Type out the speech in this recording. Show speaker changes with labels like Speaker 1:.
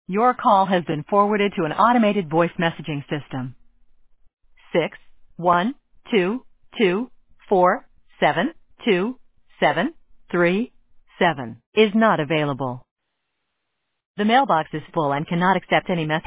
Speaker 1: Your call has been forwarded to an automated voice messaging system. 61224727337 is not available. The mailbox is full and cannot accept any messages.